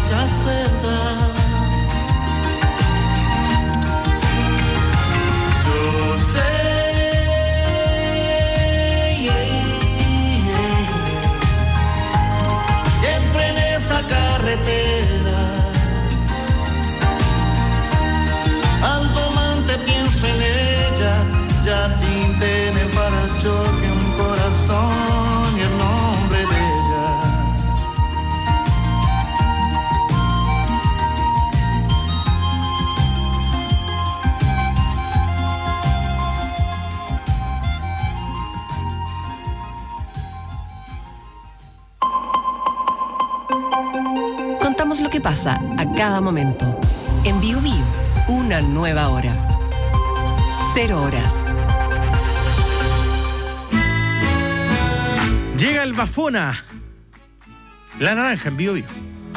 marcha suelta. Yo sé, siempre en esa carretera, al volante pienso en ella, ya pinté en el parachoque un corazón y el nombre de ella. Contamos lo que pasa a cada momento. En Bio Bio, una nueva hora. 0 horas. Llega el Bafona, la naranja en Bio Bio.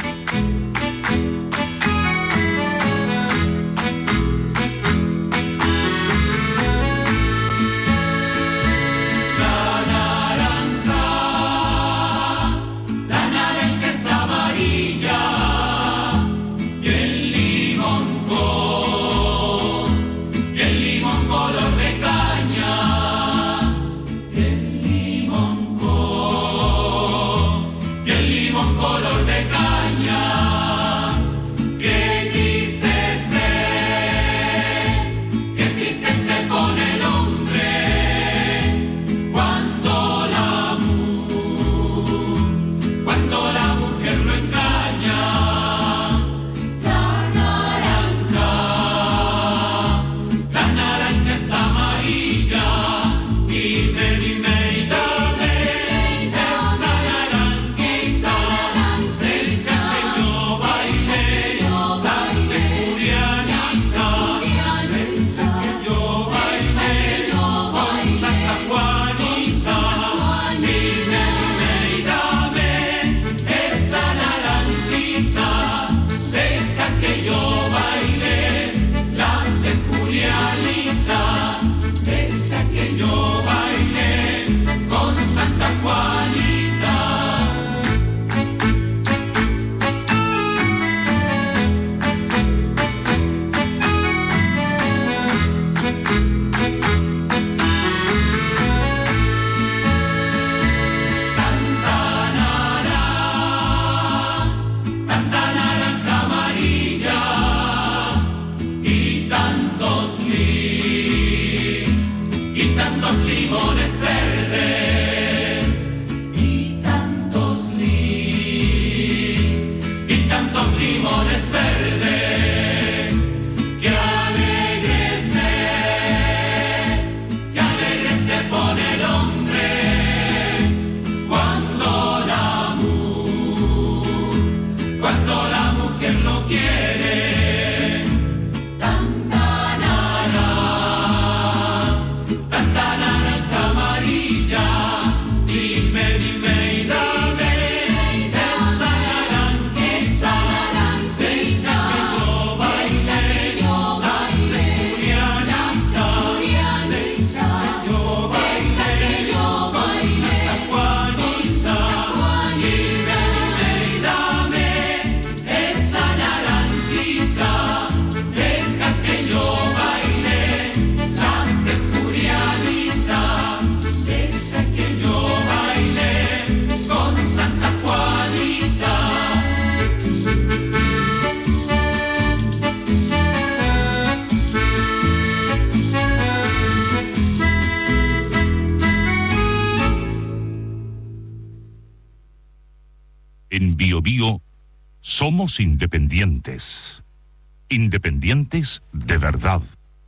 En Bio Bio somos independientes. Independientes de verdad.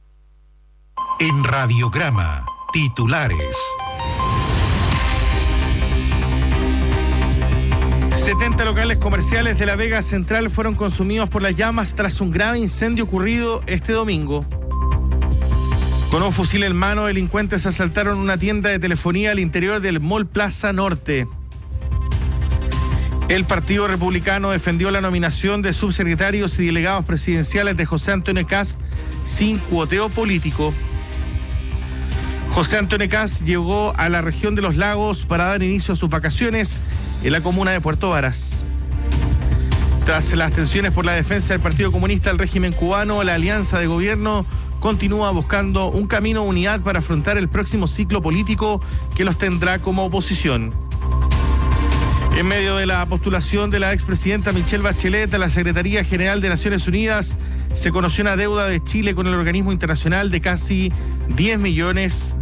En Radiograma, titulares. 70 locales comerciales de la Vega Central fueron consumidos por las llamas tras un grave incendio ocurrido este domingo. Con un fusil en mano, delincuentes asaltaron una tienda de telefonía al interior del Mall Plaza Norte. El Partido Republicano defendió la nominación de subsecretarios y delegados presidenciales de José Antonio Kast sin cuoteo político. José Antonio Kast llegó a la región de los lagos para dar inicio a sus vacaciones en la comuna de Puerto Varas. Tras las tensiones por la defensa del Partido Comunista del régimen cubano, la alianza de gobierno continúa buscando un camino de unidad para afrontar el próximo ciclo político que los tendrá como oposición. En medio de la postulación de la expresidenta Michelle Bachelet a la Secretaría General de Naciones Unidas, se conoció una deuda de Chile con el organismo internacional de casi $10 millones.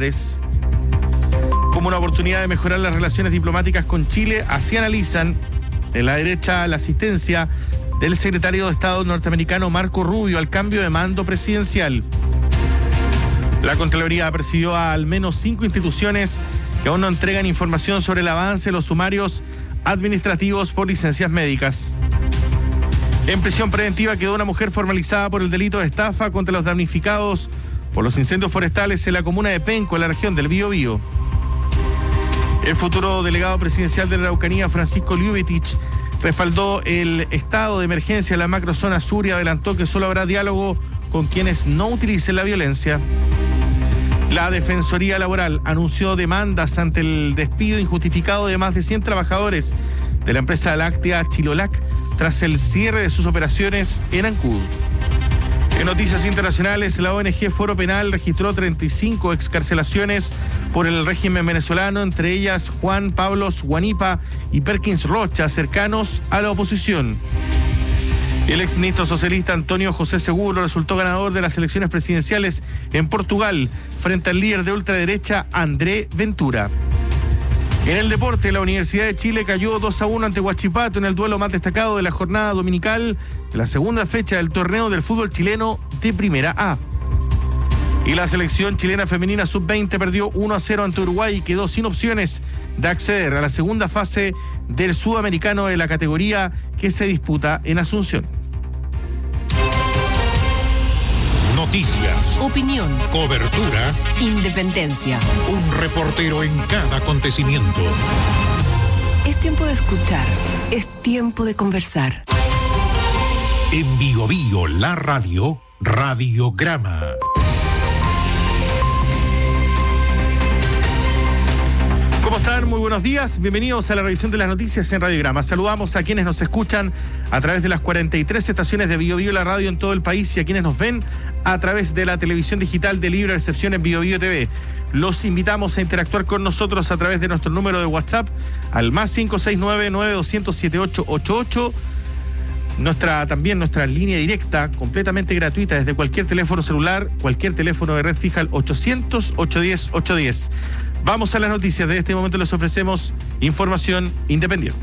Como una oportunidad de mejorar las relaciones diplomáticas con Chile, así analizan en la derecha la asistencia del secretario de Estado norteamericano Marco Rubio al cambio de mando presidencial. La Contraloría persiguió a al menos 5 instituciones que aún no entregan información sobre el avance de los sumarios administrativos por licencias médicas. En prisión preventiva quedó una mujer formalizada por el delito de estafa contra los damnificados por los incendios forestales en la comuna de Penco, en la región del Biobío. El futuro delegado presidencial de la Araucanía, Francisco Liubetich, respaldó el estado de emergencia en la macrozona sur y adelantó que solo habrá diálogo con quienes no utilicen la violencia. La Defensoría Laboral anunció demandas ante el despido injustificado de más de 100 trabajadores de la empresa láctea Chilolac tras el cierre de sus operaciones en Ancud. En noticias internacionales, la ONG Foro Penal registró 35 excarcelaciones por el régimen venezolano, entre ellas Juan Pablos Guanipa y Perkins Rocha, cercanos a la oposición. El exministro socialista Antonio José Seguro resultó ganador de las elecciones presidenciales en Portugal frente al líder de ultraderecha André Ventura. En el deporte, la Universidad de Chile cayó 2-1 ante Huachipato en el duelo más destacado de la jornada dominical de la segunda fecha del torneo del fútbol chileno de Primera A. Y la selección chilena femenina sub-20 perdió 1-0 ante Uruguay y quedó sin opciones de acceder a la segunda fase del sudamericano de la categoría que se disputa en Asunción. Noticias, Opinión, cobertura, independencia. un reportero en cada acontecimiento. Es tiempo de escuchar, es tiempo de conversar. En Biobío, la radio, Radiograma. ¿Cómo están? Muy buenos días. Bienvenidos a la revisión de las noticias en Radiograma. Saludamos a quienes nos escuchan a través de las 43 estaciones de Biobío la radio en todo el país y a quienes nos ven a través de la televisión digital de libre recepción en Biobío TV. Los invitamos a interactuar con nosotros a través de nuestro número de WhatsApp al más 569-9200-7888. También nuestra línea directa, completamente gratuita, desde cualquier teléfono celular, cualquier teléfono de red fija al 800-810-810. Vamos a las noticias. De este momento les ofrecemos información independiente.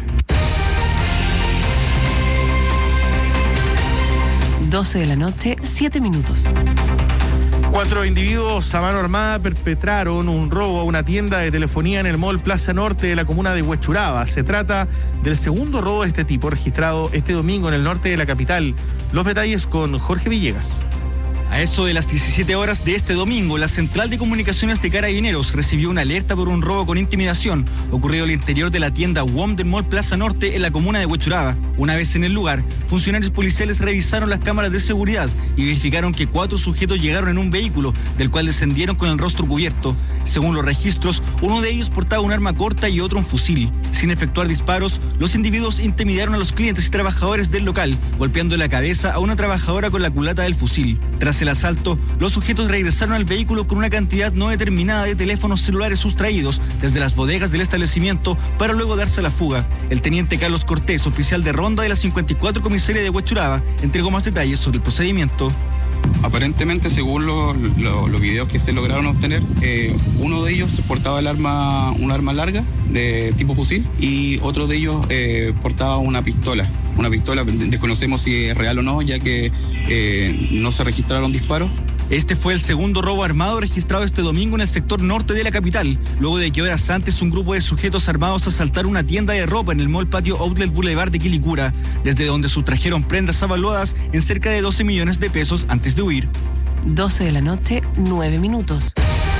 12 de la noche, 7 minutos. 4 individuos a mano armada perpetraron un robo a una tienda de telefonía en el Mall Plaza Norte de la comuna de Huechuraba. Se trata del segundo robo de este tipo registrado este domingo en el norte de la capital. Los detalles con Jorge Villegas. A eso de las 17 horas de este domingo, la Central de Comunicaciones de Carabineros recibió una alerta por un robo con intimidación ocurrido al interior de la tienda WOM del Mall Plaza Norte en la comuna de Huechuraba. Una vez en el lugar, funcionarios policiales revisaron las cámaras de seguridad y verificaron que 4 sujetos llegaron en un vehículo, del cual descendieron con el rostro cubierto. Según los registros, uno de ellos portaba un arma corta y otro un fusil. Sin efectuar disparos, los individuos intimidaron a los clientes y trabajadores del local, golpeando la cabeza a una trabajadora con la culata del fusil. Tras el asalto, los sujetos regresaron al vehículo con una cantidad no determinada de teléfonos celulares sustraídos desde las bodegas del establecimiento para luego darse a la fuga. El teniente Carlos Cortés, oficial de ronda de la 54 comisaría de Huechuraba, entregó más detalles sobre el procedimiento. Aparentemente, según los videos que se lograron obtener, uno de ellos portaba un arma larga de tipo fusil y otro de ellos portaba una pistola. Desconocemos si es real o no, ya que no se registraron disparos. Este fue el segundo robo armado registrado este domingo en el sector norte de la capital, luego de que horas antes un grupo de sujetos armados asaltaron una tienda de ropa en el Mall Patio Outlet Boulevard de Quilicura, desde donde sustrajeron prendas avaluadas en cerca de 12 millones de pesos antes de huir. 12 de la noche, 9 minutos.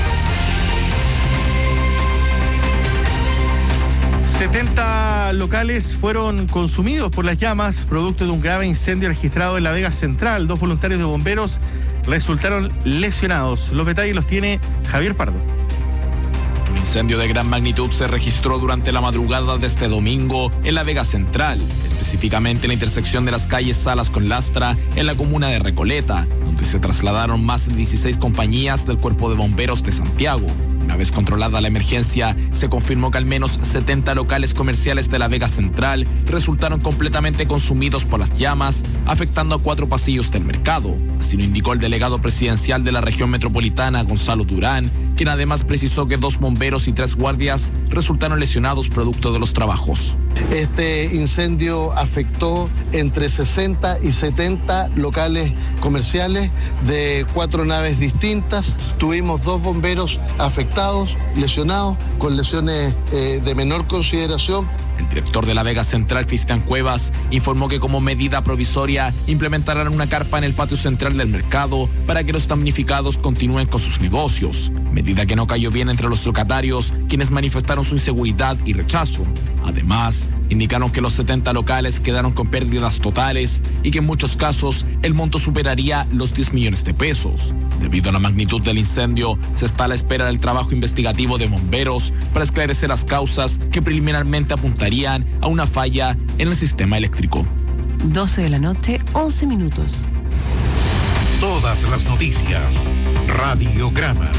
70 locales fueron consumidos por las llamas, producto de un grave incendio registrado en La Vega Central. 2 voluntarios de bomberos resultaron lesionados. Los detalles los tiene Javier Pardo. Un incendio de gran magnitud se registró durante la madrugada de este domingo en la Vega Central, específicamente en la intersección de las calles Salas con Lastra, en la comuna de Recoleta, donde se trasladaron más de 16 compañías del Cuerpo de Bomberos de Santiago. Una vez controlada la emergencia, se confirmó que al menos 70 locales comerciales de la Vega Central resultaron completamente consumidos por las llamas, afectando a 4 pasillos del mercado. Así lo indicó el delegado presidencial de la región metropolitana, Gonzalo Durán, quien además precisó que 2 bomberos y 3 guardias resultaron lesionados producto de los trabajos. Este incendio afectó entre 60 y 70 locales comerciales de 4 naves distintas. Tuvimos 2 bomberos afectados, lesionados, con lesiones de menor consideración. El director de la Vega Central, Cristian Cuevas, informó que como medida provisoria implementarán una carpa en el patio central del mercado para que los damnificados continúen con sus negocios, medida que no cayó bien entre los locatarios, quienes manifestaron su inseguridad y rechazo. Además, indicaron que los 70 locales quedaron con pérdidas totales y que en muchos casos el monto superaría los 10 millones de pesos. Debido a la magnitud del incendio, se está a la espera del trabajo investigativo de bomberos para esclarecer las causas que preliminarmente apuntarían a una falla en el sistema eléctrico. 12 de la noche, 11 minutos. Todas las noticias. Radiograma.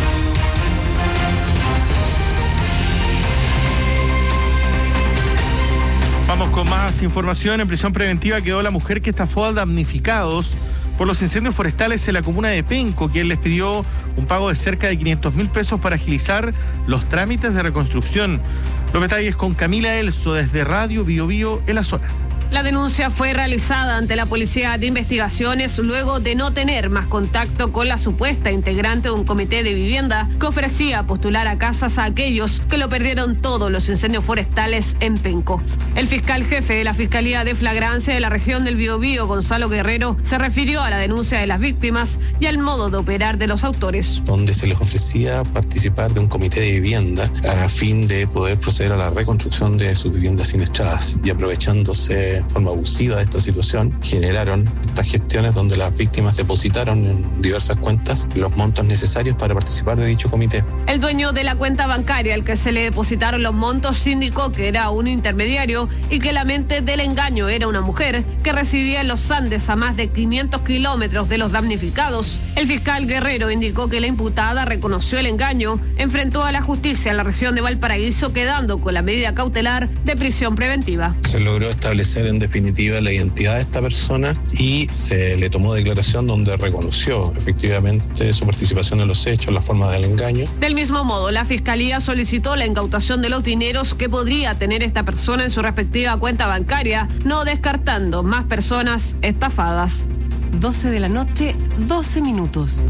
Vamos con más información. En prisión preventiva quedó la mujer que estafó a damnificados por los incendios forestales en la comuna de Penco, quien les pidió un pago de cerca de 500.000 pesos para agilizar los trámites de reconstrucción. Los detalles con Camila Elso desde Radio Bio Bio en la zona. La denuncia fue realizada ante la Policía de Investigaciones luego de no tener más contacto con la supuesta integrante de un comité de vivienda que ofrecía postular a casas a aquellos que lo perdieron todos los incendios forestales en Penco. El fiscal jefe de la Fiscalía de Flagrancia de la región del Biobío, Gonzalo Guerrero, se refirió a la denuncia de las víctimas y al modo de operar de los autores. Donde se les ofrecía participar de un comité de vivienda a fin de poder proceder a la reconstrucción de sus viviendas siniestradas, y aprovechándose de forma abusiva de esta situación, generaron estas gestiones donde las víctimas depositaron en diversas cuentas los montos necesarios para participar de dicho comité. El dueño de la cuenta bancaria al que se le depositaron los montos indicó que era un intermediario y que la mente del engaño era una mujer que residía en los Andes a más de 500 kilómetros de los damnificados. El fiscal Guerrero indicó que la imputada reconoció el engaño, enfrentó a la justicia en la región de Valparaíso, quedando con la medida cautelar de prisión preventiva. Se logró establecer en definitiva la identidad de esta persona y se le tomó declaración donde reconoció efectivamente su participación en los hechos, la forma del engaño. Del mismo modo, la Fiscalía solicitó la incautación de los dineros que podría tener esta persona en su respectiva cuenta bancaria, no descartando más personas estafadas. 12 de la noche, 12 minutos.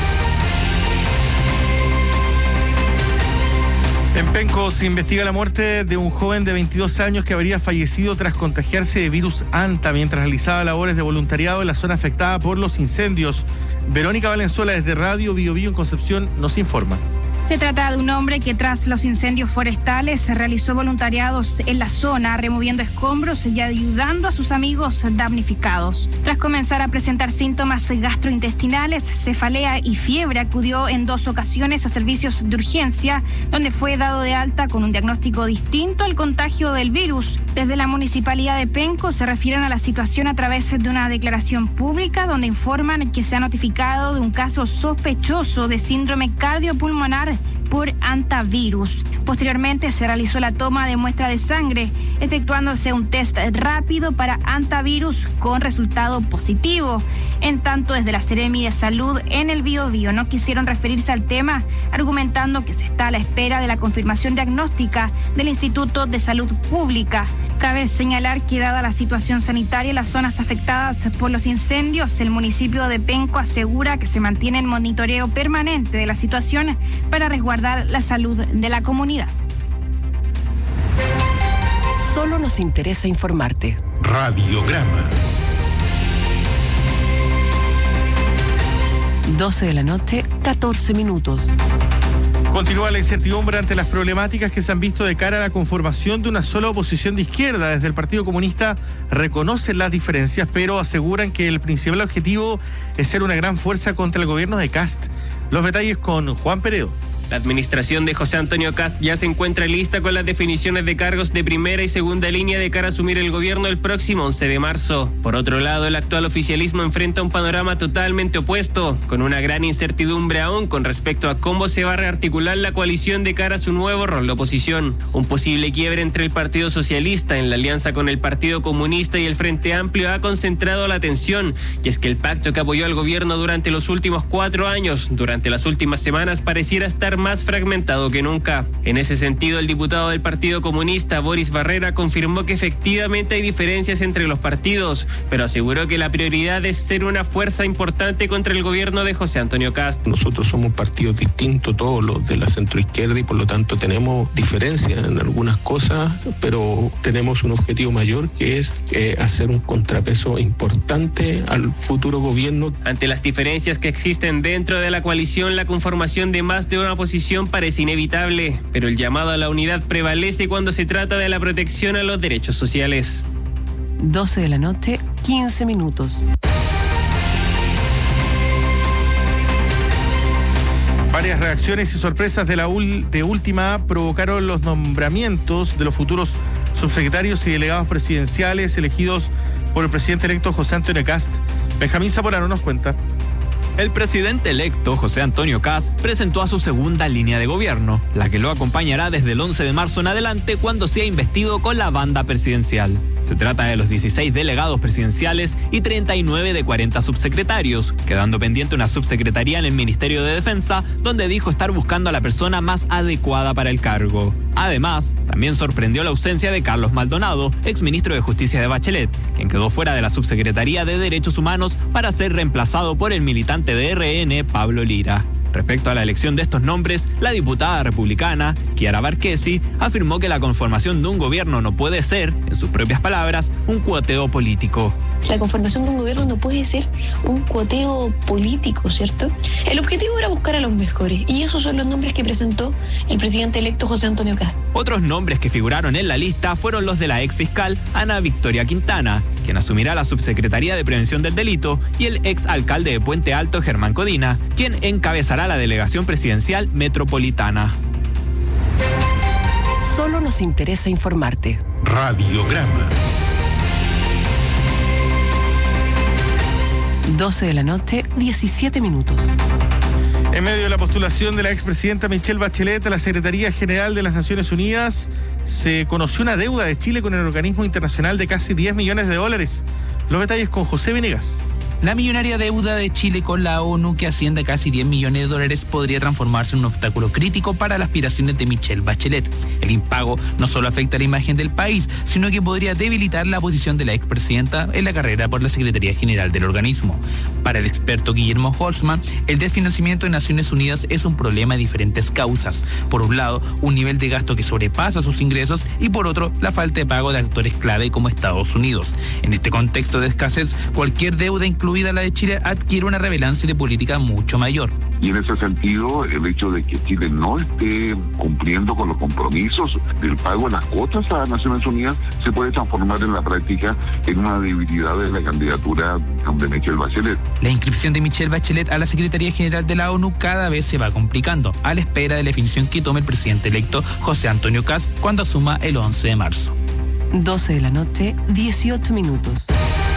En Penco se investiga la muerte de un joven de 22 años que habría fallecido tras contagiarse de virus Anta mientras realizaba labores de voluntariado en la zona afectada por los incendios. Verónica Valenzuela desde Radio Bio Bio en Concepción nos informa. Se trata de un hombre que tras los incendios forestales realizó voluntariados en la zona, removiendo escombros y ayudando a sus amigos damnificados. Tras comenzar a presentar síntomas gastrointestinales, cefalea y fiebre, acudió en 2 ocasiones a servicios de urgencia, donde fue dado de alta con un diagnóstico distinto al contagio del virus. Desde la Municipalidad de Penco se refieren a la situación a través de una declaración pública donde informan que se ha notificado de un caso sospechoso de síndrome cardiopulmonar por antivirus. Posteriormente se realizó la toma de muestra de sangre, efectuándose un test rápido para antivirus con resultado positivo. En tanto, desde la Seremi de Salud en el Biobío no quisieron referirse al tema, argumentando que se está a la espera de la confirmación diagnóstica del Instituto de Salud Pública. Cabe señalar que dada la situación sanitaria en las zonas afectadas por los incendios, el municipio de Penco asegura que se mantiene el monitoreo permanente de la situación para resguardar la salud de la comunidad. Solo nos interesa informarte. Radiograma. 12 de la noche, 14 minutos. Continúa la incertidumbre ante las problemáticas que se han visto de cara a la conformación de una sola oposición de izquierda. Desde el Partido Comunista reconocen las diferencias, pero aseguran que el principal objetivo es ser una gran fuerza contra el gobierno de Kast. Los detalles con Juan Peredo. La administración de José Antonio Kast ya se encuentra lista con las definiciones de cargos de primera y segunda línea de cara a asumir el gobierno el próximo 11 de marzo. Por otro lado, el actual oficialismo enfrenta un panorama totalmente opuesto, con una gran incertidumbre aún con respecto a cómo se va a rearticular la coalición de cara a su nuevo rol de oposición. Un posible quiebre entre el Partido Socialista en la alianza con el Partido Comunista y el Frente Amplio ha concentrado la atención, y es que el pacto que apoyó al gobierno durante los últimos 4 años, durante las últimas semanas, pareciera estar más fragmentado que nunca. En ese sentido, el diputado del Partido Comunista, Boris Barrera, confirmó que efectivamente hay diferencias entre los partidos, pero aseguró que la prioridad es ser una fuerza importante contra el gobierno de José Antonio Kast. Nosotros somos partidos distintos, todos los de la centroizquierda, y por lo tanto tenemos diferencias en algunas cosas, pero tenemos un objetivo mayor, que es hacer un contrapeso importante al futuro gobierno. Ante las diferencias que existen dentro de la coalición, la conformación de más de una oposición parece inevitable, pero el llamado a la unidad prevalece cuando se trata de la protección a los derechos sociales. 12 de la noche, 15 minutos. Varias reacciones y sorpresas de última provocaron los nombramientos de los futuros subsecretarios y delegados presidenciales elegidos por el presidente electo José Antonio Kast. Benjamín Zamorano nos cuenta. El presidente electo, José Antonio Kast, presentó a su segunda línea de gobierno, la que lo acompañará desde el 11 de marzo en adelante, cuando sea investido con la banda presidencial. Se trata de los 16 delegados presidenciales y 39 de 40 subsecretarios, quedando pendiente una subsecretaría en el Ministerio de Defensa, donde dijo estar buscando a la persona más adecuada para el cargo. Además, también sorprendió la ausencia de Carlos Maldonado, exministro de Justicia de Bachelet, quien quedó fuera de la subsecretaría de Derechos Humanos para ser reemplazado por el militante de RN, Pablo Lira. Respecto a la elección de estos nombres, la diputada republicana, Chiara Barquesi, afirmó que la conformación de un gobierno no puede ser, en sus propias palabras, un cuoteo político. La conformación de un gobierno no puede ser un cuoteo político, ¿cierto? El objetivo era buscar a los mejores, y esos son los nombres que presentó el presidente electo José Antonio Kast. Otros nombres que figuraron en la lista fueron los de la ex fiscal Ana Victoria Quintana, quien asumirá la subsecretaría de Prevención del Delito, y el ex alcalde de Puente Alto, Germán Codina, quien encabezará la delegación presidencial metropolitana. Solo nos interesa informarte. Radiograma. 12 de la noche, 17 minutos. En medio de la postulación de la expresidenta Michelle Bachelet a la Secretaría General de las Naciones Unidas, se conoció una deuda de Chile con el organismo internacional de casi $10 millones. Los detalles con José Venegas. La millonaria deuda de Chile con la ONU, que asciende a casi $10 millones, podría transformarse en un obstáculo crítico para las aspiraciones de Michelle Bachelet. El impago no solo afecta la imagen del país, sino que podría debilitar la posición de la expresidenta en la carrera por la Secretaría General del organismo. Para el experto Guillermo Holzman, el desfinanciamiento de Naciones Unidas es un problema de diferentes causas. Por un lado, un nivel de gasto que sobrepasa sus ingresos, y por otro, la falta de pago de actores clave como Estados Unidos. En este contexto de escasez, cualquier deuda, incluida la de Chile, adquiere una relevancia de política mucho mayor. Y en ese sentido, el hecho de que Chile no esté cumpliendo con los compromisos del pago de las cuotas a Naciones Unidas se puede transformar en la práctica en una debilidad de la candidatura de Michelle Bachelet. La inscripción de Michelle Bachelet a la Secretaría General de la ONU cada vez se va complicando, a la espera de la definición que tome el presidente electo José Antonio Kast cuando asuma el 11 de marzo. 12 de la noche, 18 minutos.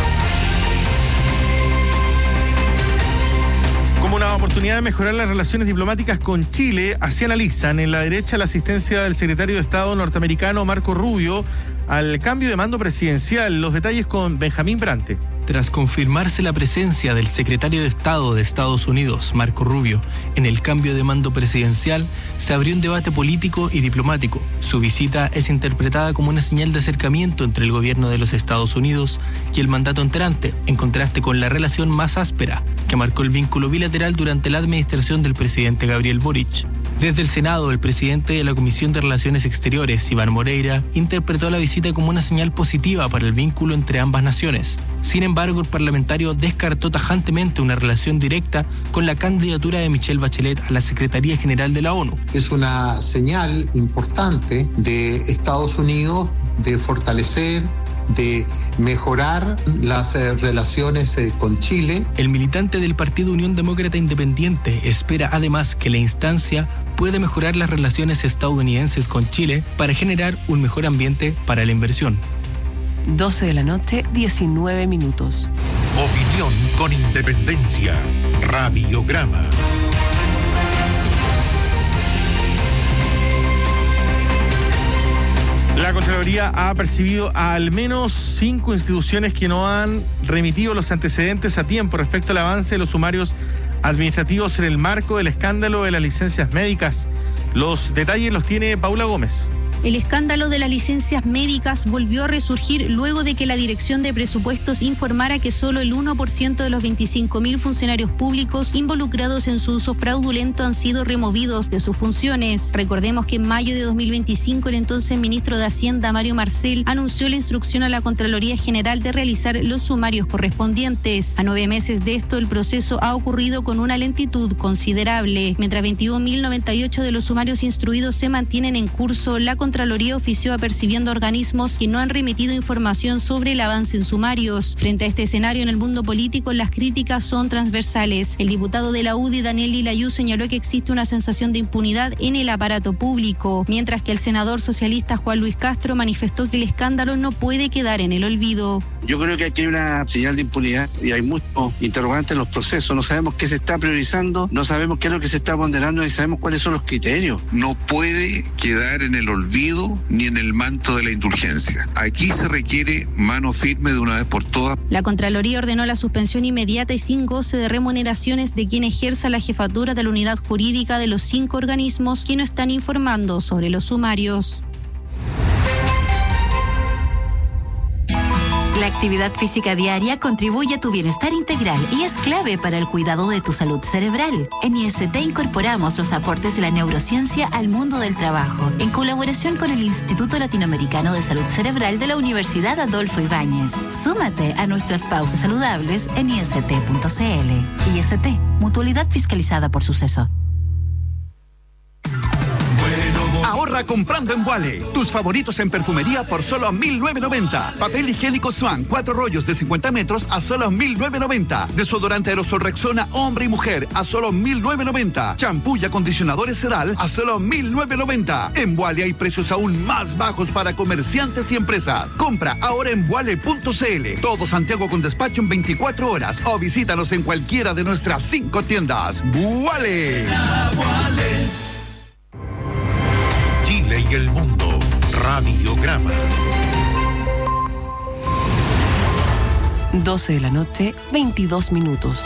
Como una oportunidad de mejorar las relaciones diplomáticas con Chile, así analizan en la derecha la asistencia del secretario de Estado norteamericano Marco Rubio al cambio de mando presidencial. Los detalles con Benjamín Brante. Tras confirmarse la presencia del secretario de Estado de Estados Unidos, Marco Rubio, en el cambio de mando presidencial, se abrió un debate político y diplomático. Su visita es interpretada como una señal de acercamiento entre el gobierno de los Estados Unidos y el mandato entrante, en contraste con la relación más áspera que marcó el vínculo bilateral durante la administración del presidente Gabriel Boric. Desde el Senado, el presidente de la Comisión de Relaciones Exteriores, Iván Moreira, interpretó la visita como una señal positiva para el vínculo entre ambas naciones. Sin embargo, el parlamentario descartó tajantemente una relación directa con la candidatura de Michelle Bachelet a la Secretaría General de la ONU. Es una señal importante de Estados Unidos de fortalecer, de mejorar las relaciones con Chile. El militante del Partido Unión Demócrata Independiente espera además que la instancia puede mejorar las relaciones estadounidenses con Chile para generar un mejor ambiente para la inversión. 12 de la noche, 19 minutos. Opinión con independencia. Radiograma. La Contraloría ha percibido a al menos 5 instituciones que no han remitido los antecedentes a tiempo respecto al avance de los sumarios administrativos en el marco del escándalo de las licencias médicas. Los detalles los tiene Paula Gómez. El escándalo de las licencias médicas volvió a resurgir luego de que la Dirección de Presupuestos informara que solo el 1% de los 25.000 funcionarios públicos involucrados en su uso fraudulento han sido removidos de sus funciones. Recordemos que en mayo de 2025 el entonces ministro de Hacienda, Mario Marcel, anunció la instrucción a la Contraloría General de realizar los sumarios correspondientes. A 9 meses de esto, el proceso ha ocurrido con una lentitud considerable. Mientras 21.098 de los sumarios instruidos se mantienen en curso, la Contraloría ofició apercibiendo organismos que no han remitido información sobre el avance en sumarios. Frente a este escenario en el mundo político, las críticas son transversales. El diputado de la UDI, Daniel Lilayú, señaló que existe una sensación de impunidad en el aparato público, mientras que el senador socialista Juan Luis Castro manifestó que el escándalo no puede quedar en el olvido. Yo creo que aquí hay una señal de impunidad y hay muchos interrogantes en los procesos. No sabemos qué se está priorizando, no sabemos qué es lo que se está ponderando y sabemos cuáles son los criterios. No puede quedar en el olvido ni en el manto de la indulgencia. Aquí se requiere mano firme de una vez por todas. La Contraloría ordenó la suspensión inmediata y sin goce de remuneraciones de quien ejerza la jefatura de la unidad jurídica de los 5 organismos que no están informando sobre los sumarios. La actividad física diaria contribuye a tu bienestar integral y es clave para el cuidado de tu salud cerebral. En IST incorporamos los aportes de la neurociencia al mundo del trabajo, en colaboración con el Instituto Latinoamericano de Salud Cerebral de la Universidad Adolfo Ibáñez. Súmate a nuestras pausas saludables en ist.cl. IST, mutualidad fiscalizada por Suceso. Ahorra comprando en Wally. Tus favoritos en perfumería por solo $1,990. Papel higiénico Swan, 4 rollos de 50 metros a solo $1,990. Desodorante aerosol Rexona hombre y mujer a solo $1,990. Champú y acondicionadores Sedal a solo $1,990. En Wally hay precios aún más bajos para comerciantes y empresas. Compra ahora en wally.cl. Todo Santiago con despacho en 24 horas o visítanos en cualquiera de nuestras 5 tiendas. Wally. Chile y el mundo. Radiograma. 12 de la noche, 22 minutos.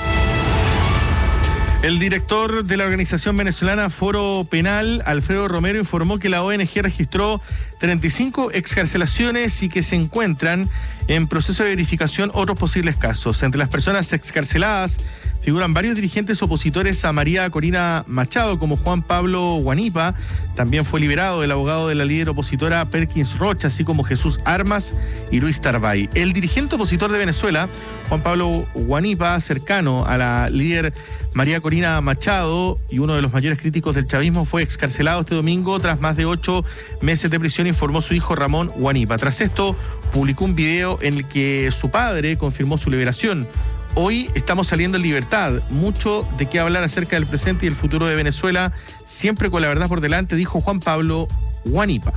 El director de la organización venezolana Foro Penal, Alfredo Romero, informó que la ONG registró 35 excarcelaciones y que se encuentran en proceso de verificación otros posibles casos. Entre las personas excarceladas figuran varios dirigentes opositores a María Corina Machado, como Juan Pablo Guanipa. También fue liberado el abogado de la líder opositora Perkins Rocha, así como Jesús Armas y Luis Tarbay. El dirigente opositor de Venezuela, Juan Pablo Guanipa, cercano a la líder María Corina Machado y uno de los mayores críticos del chavismo, fue excarcelado este domingo tras más de 8 meses de prisión, informó su hijo Ramón Guanipa. Tras esto, publicó un video en el que su padre confirmó su liberación. Hoy estamos saliendo en libertad, mucho de qué hablar acerca del presente y el futuro de Venezuela, siempre con la verdad por delante, dijo Juan Pablo Guanipa.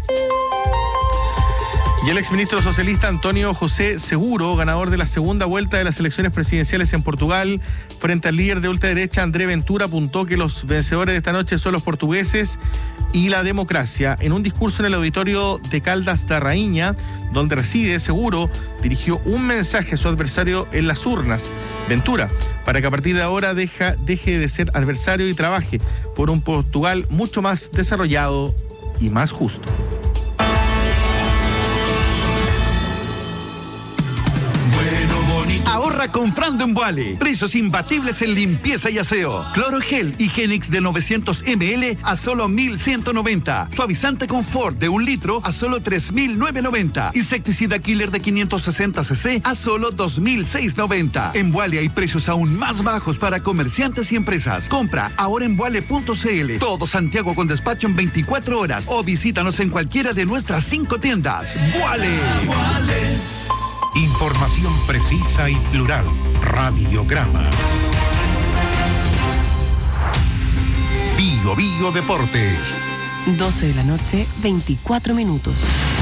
Y el exministro socialista Antonio José Seguro, ganador de la segunda vuelta de las elecciones presidenciales en Portugal, frente al líder de ultraderecha André Ventura, apuntó que los vencedores de esta noche son los portugueses y la democracia. En un discurso en el auditorio de Caldas da Rainha, donde reside, Seguro dirigió un mensaje a su adversario en las urnas, Ventura, para que a partir de ahora deje de ser adversario y trabaje por un Portugal mucho más desarrollado y más justo. Ahorra comprando en Wally. Precios imbatibles en limpieza y aseo. Clorogel Higienix de 900 ml a solo 1,190. Suavizante Confort de 1 litro a solo 3,990. Insecticida Killer de 560 cc a solo 2,690. En Wally hay precios aún más bajos para comerciantes y empresas. Compra ahora en wally.cl. Todo Santiago con despacho en 24 horas o visítanos en cualquiera de nuestras 5 tiendas. Wally. Información precisa y plural. Radiograma. Bio Bio Deportes. 12 de la noche, 24 minutos.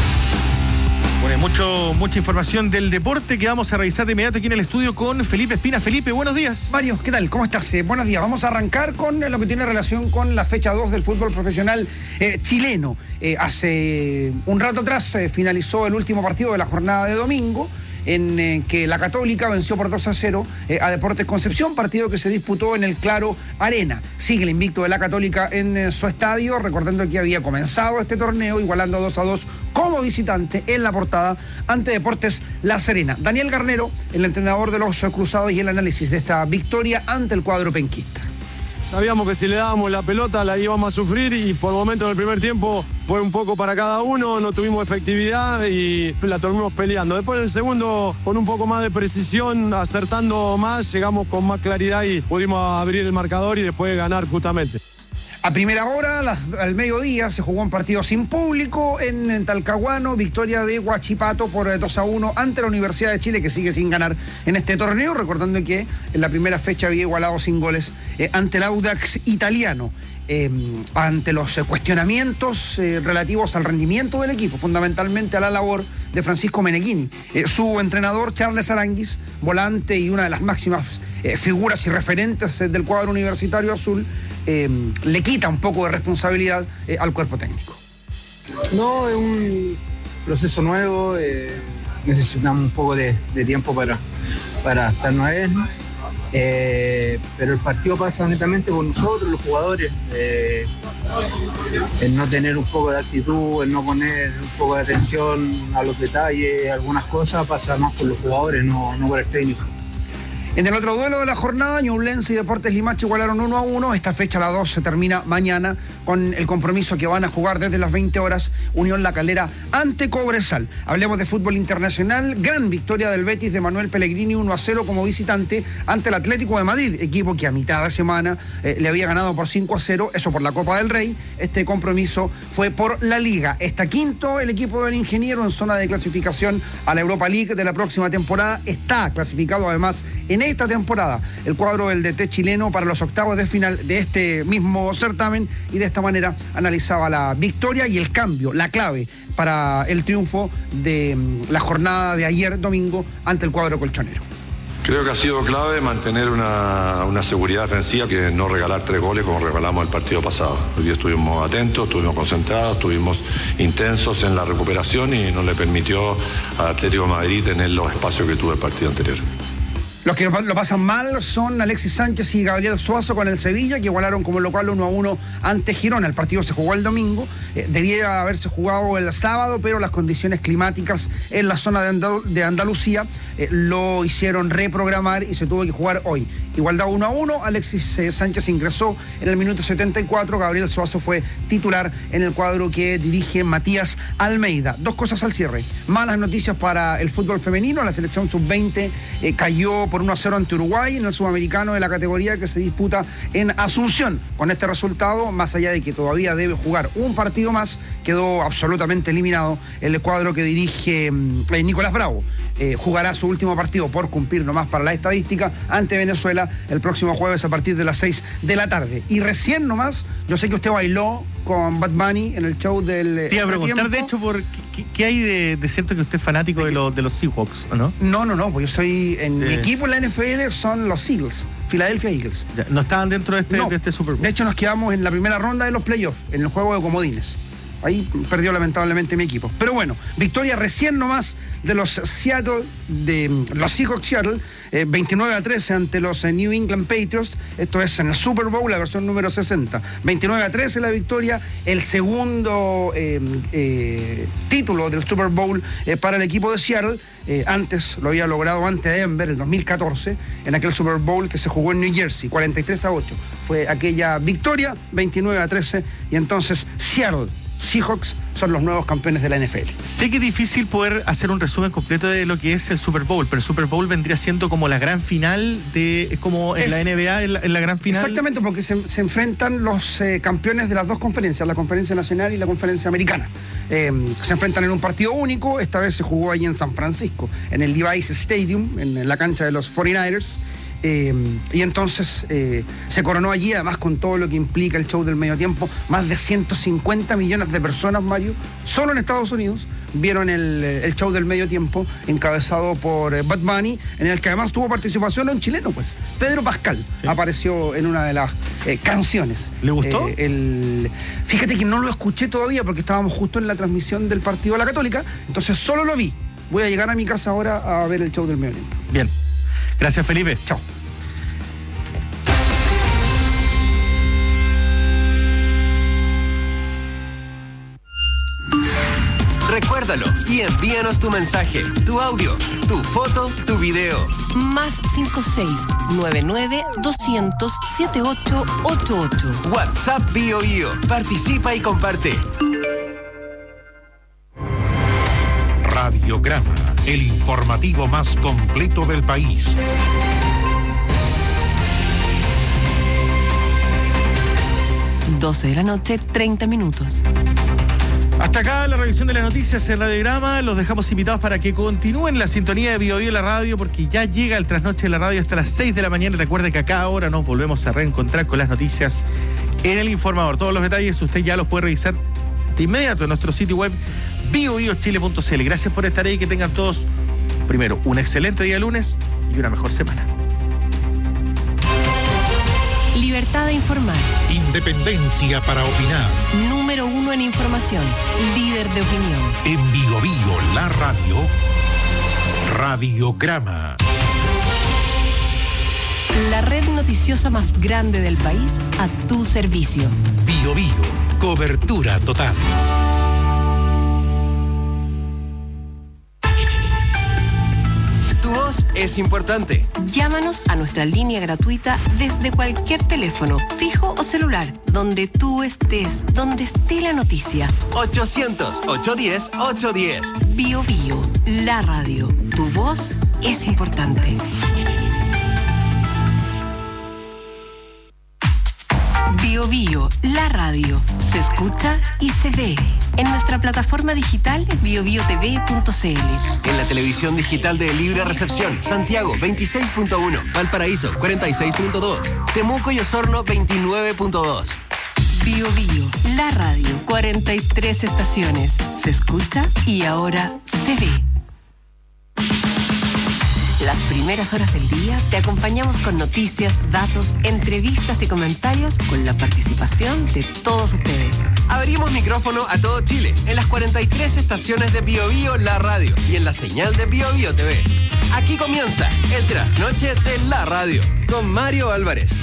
Bueno, mucha información del deporte que vamos a revisar de inmediato aquí en el estudio con Felipe Espina. Felipe, buenos días. Mario, ¿qué tal? ¿Cómo estás? Buenos días. Vamos a arrancar con lo que tiene relación con la fecha 2 del fútbol profesional chileno. Hace un rato atrás finalizó el último partido de la jornada de domingo, en que la Católica venció por 2-0 a Deportes Concepción, partido que se disputó en el Claro Arena. Sigue el invicto de la Católica en su estadio, recordando que había comenzado este torneo igualando 2-2 como visitante en la portada ante Deportes La Serena. Daniel Garnero, el entrenador de los Cruzados, y el análisis de esta victoria ante el cuadro penquista. Sabíamos que si le dábamos la pelota la íbamos a sufrir y por momentos en el primer tiempo fue un poco para cada uno, no tuvimos efectividad y la terminamos peleando. Después en el segundo, con un poco más de precisión, acertando más, llegamos con más claridad y pudimos abrir el marcador y después ganar justamente. A primera hora, al mediodía, se jugó un partido sin público en Talcahuano, victoria de Huachipato por 2-1 ante la Universidad de Chile, que sigue sin ganar en este torneo, recordando que en la primera fecha había igualado sin goles ante el Audax italiano. Ante los cuestionamientos relativos al rendimiento del equipo, fundamentalmente a la labor de Francisco Meneghini. Su entrenador, Charles Aranguis, volante y una de las máximas figuras y referentes del cuadro universitario azul, le quita un poco de responsabilidad al cuerpo técnico. No, es un proceso nuevo, necesitamos un poco de tiempo para adaptarnos a él, ¿no? Pero el partido pasa netamente por nosotros, los jugadores, el no tener un poco de actitud, el no poner un poco de atención a los detalles, algunas cosas pasa más por los jugadores, no por el técnico. En el otro duelo de la jornada, Ñublense y Deportes Limache igualaron 1-1. Esta fecha, la 2, se termina mañana con el compromiso que van a jugar desde las 20 horas, Unión La Calera ante Cobresal. Hablemos de fútbol internacional. Gran victoria del Betis de Manuel Pellegrini, 1-0 como visitante ante el Atlético de Madrid, equipo que a mitad de semana le había ganado por 5-0, eso por la Copa del Rey. Este compromiso fue por la Liga. Está quinto el equipo del ingeniero en zona de clasificación a la Europa League de la próxima temporada. Está clasificado además en esta temporada el cuadro del DT chileno para los octavos de final de este mismo certamen, y de esta manera analizaba la victoria y el cambio, la clave para el triunfo de la jornada de ayer domingo ante el cuadro colchonero. Creo que ha sido clave mantener una seguridad defensiva, que no regalar 3 goles como regalamos el partido pasado. Hoy día estuvimos atentos, estuvimos concentrados, estuvimos intensos en la recuperación y no le permitió al Atlético de Madrid tener los espacios que tuvo el partido anterior. Los que lo pasan mal son Alexis Sánchez y Gabriel Suazo con el Sevilla, que igualaron como local 1-1 ante Girona. El partido se jugó el domingo, debía haberse jugado el sábado, pero las condiciones climáticas en la zona de Andalucía lo hicieron reprogramar y se tuvo que jugar hoy. Igualdad 1-1, Alexis Sánchez ingresó en el minuto 74, Gabriel Suazo fue titular en el cuadro que dirige Matías Almeida. 2 cosas al cierre. Malas noticias para el fútbol femenino, la selección sub-20 cayó por 1-0 ante Uruguay en el sudamericano de la categoría que se disputa en Asunción. Con este resultado, más allá de que todavía debe jugar un partido más, quedó absolutamente eliminado el cuadro que dirige Nicolás Bravo. Jugará su último partido, por cumplir nomás para la estadística, ante Venezuela el próximo jueves a partir de las 6 de la tarde. Y recién nomás, yo sé que usted bailó con Bad Bunny en el show del... Te iba a preguntar, de hecho, por qué hay de cierto que usted es fanático de los Seahawks, ¿o no? No, pues yo soy... Mi equipo en la NFL son los Eagles, Philadelphia Eagles. Ya, ¿no estaban dentro de este Super Bowl? De hecho, nos quedamos en la primera ronda de los playoffs, en el juego de comodines. Ahí perdió lamentablemente mi equipo. Pero bueno, victoria recién nomás de los Seattle, de los Seahawks Seattle, 29-13 ante los New England Patriots. Esto es en el Super Bowl, la versión número 60. 29-13 la victoria, el segundo título del Super Bowl para el equipo de Seattle. Antes lo había logrado ante Denver en 2014, en aquel Super Bowl que se jugó en New Jersey, 43-8. Fue aquella victoria, 29-13, y entonces Seattle Seahawks son los nuevos campeones de la NFL. Sé que es difícil poder hacer un resumen completo de lo que es el Super Bowl, pero el Super Bowl vendría siendo como la gran final es como en la NBA, en la gran final. Exactamente, porque se enfrentan los campeones de las dos conferencias, la conferencia nacional y la conferencia americana. Se enfrentan en un partido único. Esta vez se jugó ahí en San Francisco, en el Levi's Stadium, en la cancha de los 49ers. Y entonces se coronó allí, además con todo lo que implica el show del medio tiempo. Más de 150 millones de personas, Mario, solo en Estados Unidos, vieron el show del medio tiempo, encabezado por Bad Bunny, en el que además tuvo participación un chileno, pues. Pedro Pascal apareció en una de las canciones. ¿Le gustó? Fíjate que no lo escuché todavía porque estábamos justo en la transmisión del partido de la Católica, entonces solo lo vi. Voy a llegar a mi casa ahora a ver el show del medio tiempo. Bien. Gracias, Felipe. Chao. Recuérdalo y envíanos tu mensaje, tu audio, tu foto, tu video. Más 56-99-200-7888. WhatsApp BioBio. Participa y comparte. Radiograma, el informativo más completo del país. Doce de la noche, 30 minutos. Hasta acá la revisión de las noticias en Radiograma. Los dejamos invitados para que continúen la sintonía de BioBio en la radio, porque ya llega el trasnoche de la radio hasta las 6 de la mañana. Recuerde que a cada hora nos volvemos a reencontrar con las noticias en El Informador. Todos los detalles usted ya los puede revisar de inmediato en nuestro sitio web biobiochile.cl. Gracias por estar ahí, que tengan todos, primero, un excelente día lunes y una mejor semana. Libertad de informar. Independencia para opinar. Número 1 en información. Líder de opinión. En BioBio, la radio. Radiograma. La red noticiosa más grande del país a tu servicio. BioBio. Cobertura total. Tu voz es importante. Llámanos a nuestra línea gratuita desde cualquier teléfono, fijo o celular, donde tú estés, donde esté la noticia. 800-810-810. BioBio, la radio. Tu voz es importante. BioBio, la radio. Se escucha y se ve. En nuestra plataforma digital biobiotv.cl. En la televisión digital de Libre Recepción, Santiago 26.1, Valparaíso 46.2, Temuco y Osorno 29.2. BioBio, la radio. 43 estaciones. Se escucha y ahora se ve. Las primeras horas del día te acompañamos con noticias, datos, entrevistas y comentarios con la participación de todos ustedes. Abrimos micrófono a todo Chile en las 43 estaciones de BioBio La Radio y en la señal de BioBio TV. Aquí comienza el trasnoche de la radio con Mario Álvarez.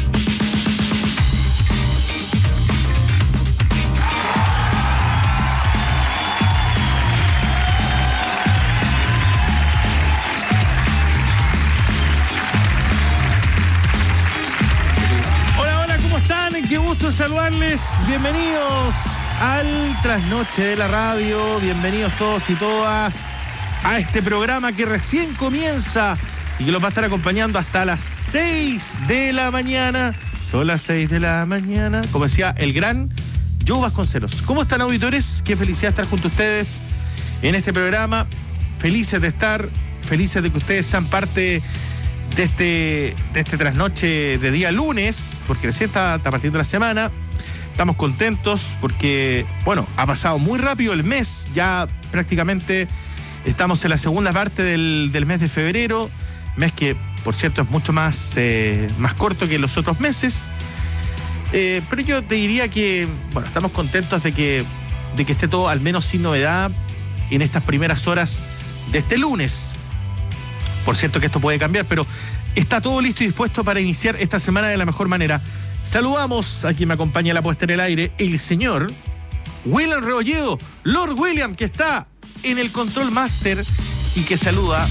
Qué gusto saludarles, bienvenidos al trasnoche de la radio, bienvenidos todos y todas a este programa que recién comienza y que los va a estar acompañando hasta las 6 de la mañana. Son las 6 de la mañana, como decía el gran Joe Vasconcelos. ¿Cómo están, auditores? Qué felicidad estar junto a ustedes en este programa, felices de estar, felices de que ustedes sean parte de este trasnoche de día lunes, porque recién está partiendo la semana. Estamos contentos porque, bueno, ha pasado muy rápido el mes, ya prácticamente estamos en la segunda parte del mes de febrero, mes que, por cierto, es mucho más corto que los otros meses, pero yo te diría que, bueno, estamos contentos de que esté todo al menos sin novedad en estas primeras horas de este lunes. Por cierto que esto puede cambiar, pero está todo listo y dispuesto para iniciar esta semana de la mejor manera. Saludamos a quien me acompaña a la puesta en el aire, el señor William Rebolledo, Lord William, que está en el Control Master y que saluda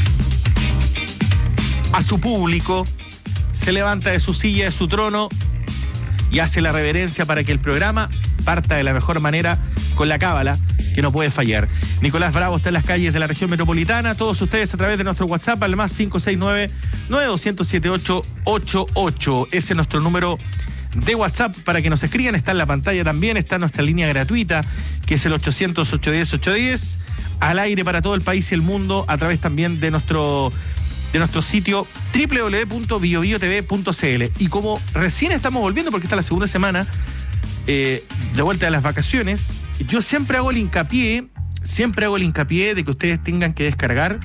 a su público, se levanta de su silla, de su trono y hace la reverencia para que el programa parta de la mejor manera con la cábala que no puede fallar. Nicolás Bravo está en las calles de la región metropolitana. Todos ustedes a través de nuestro WhatsApp al más 569-9207-888. Ese es nuestro número de WhatsApp para que nos escriban. Está en la pantalla también, está nuestra línea gratuita, que es el 800-810-810, al aire para todo el país y el mundo, a través también de nuestro de nuestro sitio www.biobiotv.cl. Y como recién estamos volviendo, porque esta es la segunda semana de vuelta de las vacaciones, yo siempre hago el hincapié de que ustedes tengan que descargar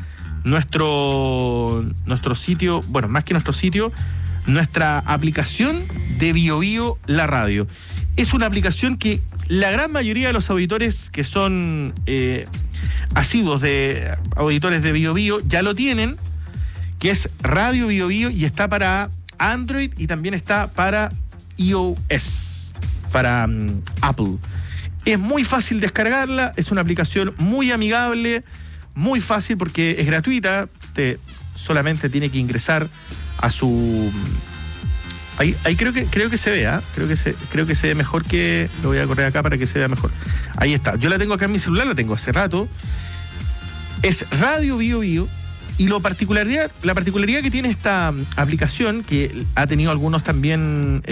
nuestro sitio, bueno, más que nuestro sitio, nuestra aplicación de BioBio La Radio. Es una aplicación que la gran mayoría de los auditores que son asiduos de auditores de BioBio ya lo tienen, que es Radio BioBio, y está para Android y también está para iOS, para Apple. Es muy fácil descargarla, es una aplicación muy amigable, muy fácil porque es gratuita. Usted solamente tiene que ingresar a su... Ahí creo que se vea, creo que se ve mejor que... Lo voy a correr acá para que se vea mejor. Ahí está, yo la tengo acá en mi celular, la tengo hace rato. Es Radio BioBio, y la particularidad que tiene esta aplicación, que ha tenido algunos también...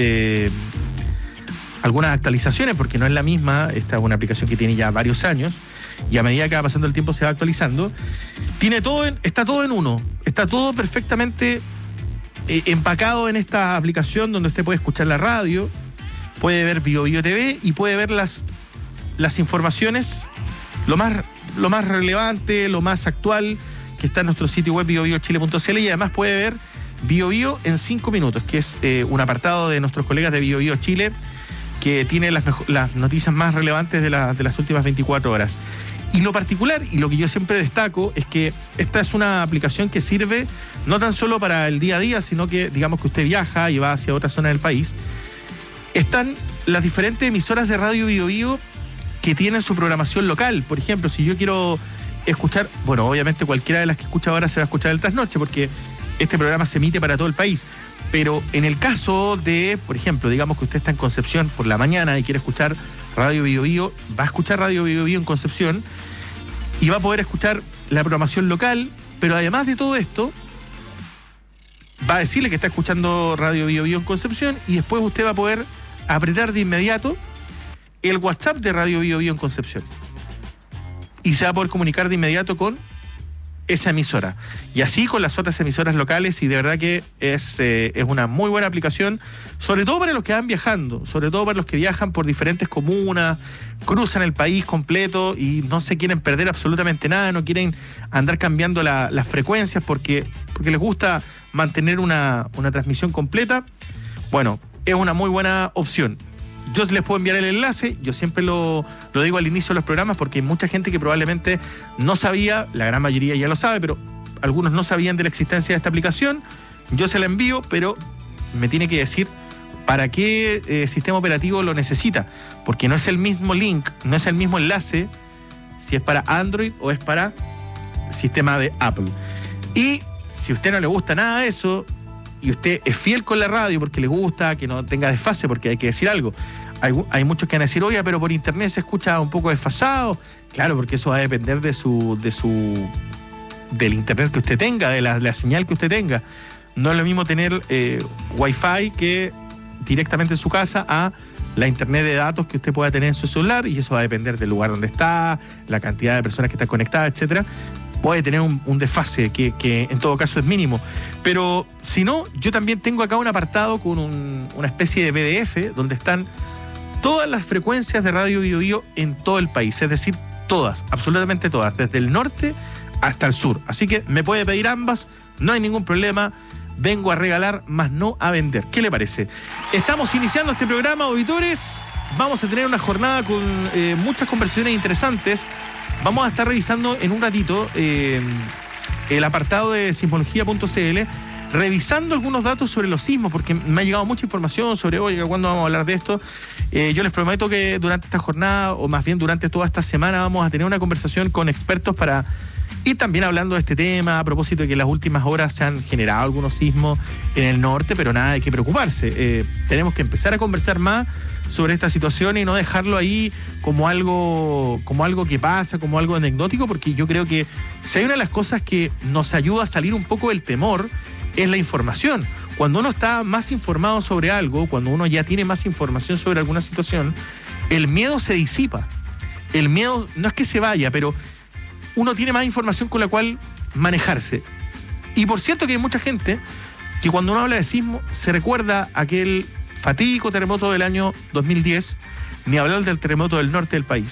algunas actualizaciones, porque no es la misma. Esta es una aplicación que tiene ya varios años, y a medida que va pasando el tiempo se va actualizando. Está todo en uno, está todo perfectamente empacado en esta aplicación, donde usted puede escuchar la radio, puede ver BioBio TV y puede ver las informaciones, lo más relevante, lo más actual que está en nuestro sitio web biobiochile.cl, y además puede ver BioBio en 5 minutos, que es un apartado de nuestros colegas de BioBio Chile, que tiene las noticias más relevantes de las últimas 24 horas. Y lo particular, y lo que yo siempre destaco, es que esta es una aplicación que sirve no tan solo para el día a día, sino que, digamos que usted viaja y va hacia otra zona del país. Están las diferentes emisoras de Radio BioBio que tienen su programación local. Por ejemplo, si yo quiero escuchar, bueno, obviamente cualquiera de las que escucha ahora se va a escuchar el trasnoche, porque este programa se emite para todo el país. Pero en el caso de, por ejemplo, digamos que usted está en Concepción por la mañana y quiere escuchar Radio BioBio, va a escuchar Radio BioBio en Concepción y va a poder escuchar la programación local, pero además de todo esto, va a decirle que está escuchando Radio BioBio en Concepción, y después usted va a poder apretar de inmediato el WhatsApp de Radio BioBio en Concepción. Y se va a poder comunicar de inmediato con esa emisora, y así con las otras emisoras locales. Y de verdad que es una muy buena aplicación, sobre todo para los que van viajando, sobre todo para los que viajan por diferentes comunas, cruzan el país completo y no se quieren perder absolutamente nada, no quieren andar cambiando las frecuencias porque les gusta mantener una transmisión completa. Bueno, es una muy buena opción. Yo les puedo enviar el enlace, yo siempre lo digo al inicio de los programas, porque hay mucha gente que probablemente no sabía, la gran mayoría ya lo sabe, pero algunos no sabían de la existencia de esta aplicación. Yo se la envío, pero me tiene que decir para qué sistema operativo lo necesita, porque no es el mismo link, no es el mismo enlace si es para Android o es para sistema de Apple. Y si a usted no le gusta nada de eso, y usted es fiel con la radio porque le gusta, que no tenga desfase, porque hay que decir algo. Hay muchos que van a decir, oye, pero por internet se escucha un poco desfasado. Claro, porque eso va a depender del internet que usted tenga, de la señal que usted tenga. No es lo mismo tener Wi-Fi que directamente en su casa a la internet de datos que usted pueda tener en su celular, y eso va a depender del lugar donde está, la cantidad de personas que están conectadas, etcétera. Puede tener un desfase que en todo caso es mínimo. Pero si no, yo también tengo acá un apartado con una especie de PDF donde están todas las frecuencias de Radio BioBio en todo el país, es decir, todas, absolutamente todas, desde el norte hasta el sur. Así que me puede pedir ambas, no hay ningún problema. Vengo a regalar, más no a vender. ¿Qué le parece? Estamos iniciando este programa, auditores. Vamos a tener una jornada con muchas conversaciones interesantes. Vamos a estar revisando en un ratito el apartado de sismología.cl, revisando algunos datos sobre los sismos, porque me ha llegado mucha información sobre, oye, ¿cuándo vamos a hablar de esto? Yo les prometo que durante esta jornada, o más bien durante toda esta semana, vamos a tener una conversación con expertos para ir también hablando de este tema, a propósito de que en las últimas horas se han generado algunos sismos en el norte, pero nada, hay que preocuparse. Tenemos que empezar a conversar más sobre esta situación y no dejarlo ahí como algo que pasa, como algo anecdótico, porque yo creo que si hay una de las cosas que nos ayuda a salir un poco del temor, es la información. Cuando uno está más informado sobre algo, cuando uno ya tiene más información sobre alguna situación, el miedo se disipa. El miedo no es que se vaya, pero uno tiene más información con la cual manejarse. Y por cierto que hay mucha gente que cuando uno habla de sismo se recuerda aquel fatídico terremoto del año 2010, ni hablar del terremoto del norte del país.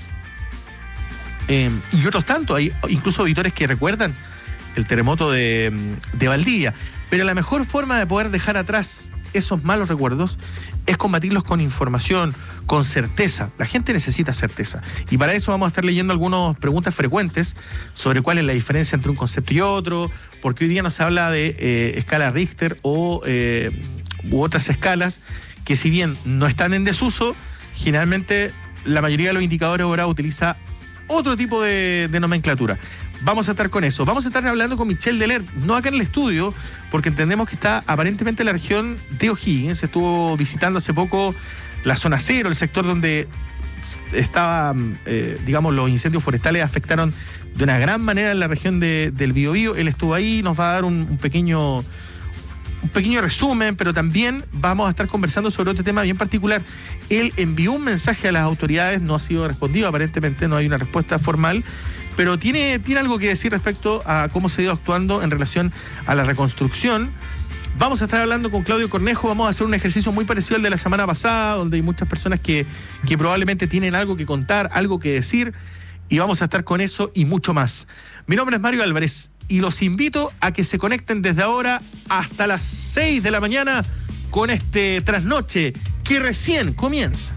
Y otros tantos, hay incluso auditores que recuerdan el terremoto de Valdivia. Pero la mejor forma de poder dejar atrás esos malos recuerdos es combatirlos con información, con certeza. La gente necesita certeza. Y para eso vamos a estar leyendo algunas preguntas frecuentes sobre cuál es la diferencia entre un concepto y otro, porque hoy día no se habla de escala Richter u otras escalas que, si bien no están en desuso, generalmente la mayoría de los indicadores ahora utiliza otro tipo de nomenclatura. Vamos a estar con eso. Vamos a estar hablando con Michelle Delert, no acá en el estudio, porque entendemos que está aparentemente en la región de O'Higgins. Estuvo visitando hace poco la zona cero, el sector donde estaba, digamos, los incendios forestales afectaron de una gran manera en la región del Biobío. Él estuvo ahí, nos va a dar un pequeño resumen, pero también vamos a estar conversando sobre otro tema bien particular. Él envió un mensaje a las autoridades, no ha sido respondido, aparentemente no hay una respuesta formal, pero tiene algo que decir respecto a cómo se ha ido actuando en relación a la reconstrucción. Vamos a estar hablando con Claudio Cornejo, vamos a hacer un ejercicio muy parecido al de la semana pasada, donde hay muchas personas que probablemente tienen algo que contar, algo que decir, y vamos a estar con eso y mucho más. Mi nombre es Mario Álvarez y los invito a que se conecten desde ahora hasta las 6 de la mañana con este trasnoche que recién comienza.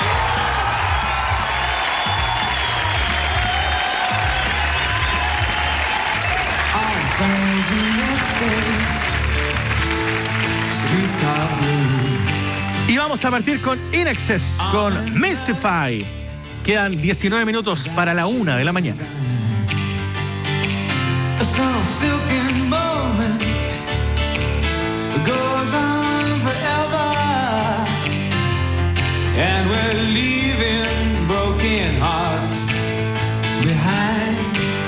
Y vamos a partir con In Excess, con Mystify. Quedan 19 minutos para la 1 de la mañana. Some silken moment goes on forever, and we're leaving broken hearts behind.